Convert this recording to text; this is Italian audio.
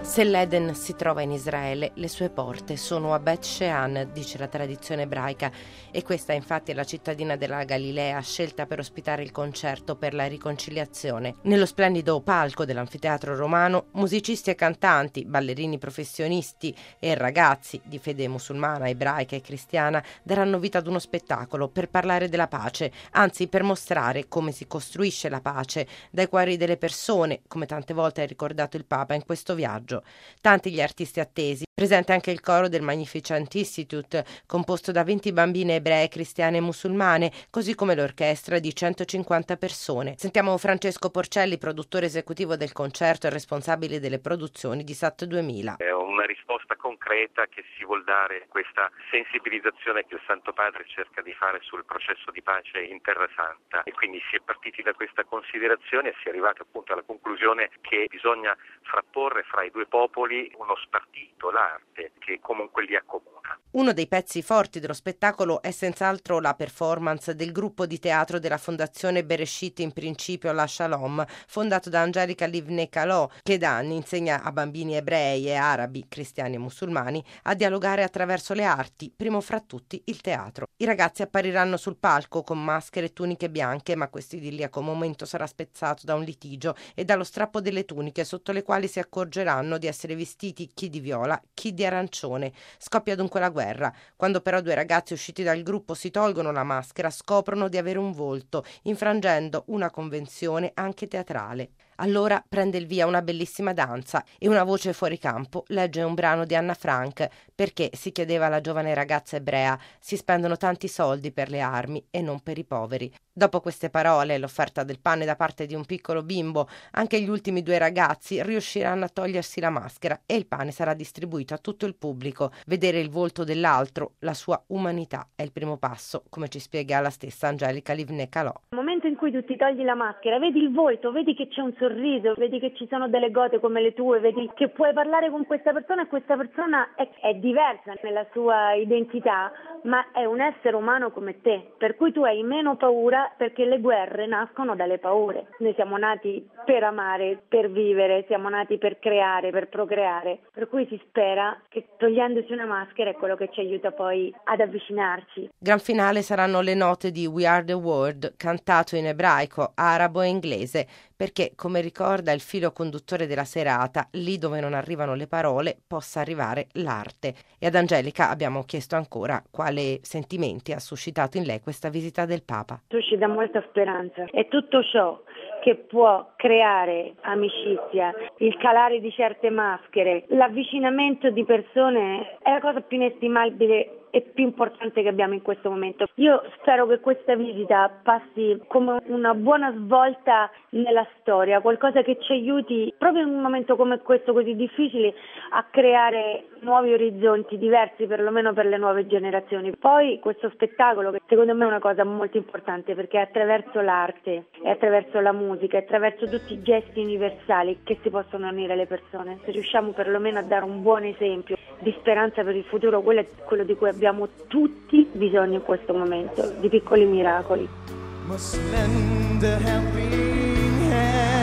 Se l'Eden si trova in Israele, le sue porte sono a Bet Shean, dice la tradizione ebraica, e questa infatti è la cittadina della Galilea scelta per ospitare il concerto per la riconciliazione. Nello splendido palco dell'anfiteatro romano, musicisti e cantanti, ballerini professionisti e ragazzi di fede musulmana, ebraica e cristiana daranno vita ad uno spettacolo per parlare della pace, anzi per mostrare come si costruisce la pace dai cuori delle persone, come tante volte ha ricordato il Papa in questo viaggio. Tanti gli artisti attesi, presente anche il coro del Magnificent Institute, composto da 20 bambine ebree, cristiane e musulmane, così come l'orchestra di 150 persone. Sentiamo Francesco Porcelli, produttore esecutivo del concerto e responsabile delle produzioni di Sat 2000. È una risposta concreta che si vuol dare questa sensibilizzazione che il Santo Padre cerca di fare sul processo di pace in Terra Santa, e quindi si è partiti da questa considerazione e si è arrivati appunto alla conclusione che bisogna frapporre fra i due popoli uno spartito, l'arte, che comunque li accomuna. Uno dei pezzi forti dello spettacolo è senz'altro la performance del gruppo di teatro della Fondazione Bereshit in principio la Shalom, fondato da Angelica Livne-Kalò, che da anni insegna a bambini ebrei e arabi, cristiani e musulmani, a dialogare attraverso le arti, primo fra tutti il teatro. I ragazzi appariranno sul palco con maschere e tuniche bianche, ma questo idilliaco momento sarà spezzato da un litigio e dallo strappo delle tuniche, sotto le quali si accorgeranno di essere vestiti chi di viola, chi di arancione. Scoppia dunque la guerra. Quando però due ragazzi usciti dal gruppo si tolgono la maschera, scoprono di avere un volto, infrangendo una convenzione anche teatrale. Allora prende il via una bellissima danza e una voce fuori campo legge un brano di Anna Frank, perché, si chiedeva la giovane ragazza ebrea, si spendono tanti soldi per le armi e non per i poveri. Dopo queste parole e l'offerta del pane da parte di un piccolo bimbo, anche gli ultimi due ragazzi riusciranno a togliersi la maschera e il pane sarà distribuito a tutto il pubblico. Vedere il volto dell'altro, la sua umanità, è il primo passo, come ci spiega la stessa Angelica Livne-Kalò. Nel momento in cui tu ti togli la maschera, vedi il volto, vedi che c'è un sorriso, vedi che ci sono delle gote come le tue, vedi che puoi parlare con questa persona e questa persona è diversa nella sua identità, ma è un essere umano come te, per cui tu hai meno paura, perché le guerre nascono dalle paure. Noi siamo nati per amare, per vivere, siamo nati per creare, per procreare, per cui si spera che togliendosi una maschera è quello che ci aiuta poi ad avvicinarci. Gran finale saranno le note di We Are the World, cantato in ebraico, arabo e inglese, perché, come ricorda il filo conduttore della serata, lì dove non arrivano le parole possa arrivare l'arte. E ad Angelica abbiamo chiesto ancora quali sentimenti ha suscitato in lei questa visita del Papa. Suscita molta speranza e tutto ciò che può creare amicizia, il calare di certe maschere, l'avvicinamento di persone è la cosa più inestimabile e più importante che abbiamo in questo momento. Io spero che questa visita passi come una buona svolta nella storia, qualcosa che ci aiuti proprio in un momento come questo così difficile a creare nuovi orizzonti diversi, perlomeno per le nuove generazioni. Poi questo spettacolo, che secondo me è una cosa molto importante, perché è attraverso l'arte, è attraverso la musica, è attraverso tutti i gesti universali che si possono unire le persone. Se riusciamo perlomeno a dare un buon esempio di speranza per il futuro, quello è quello di cui abbiamo tutti bisogno in questo momento, di piccoli miracoli. Must lend a helping hand.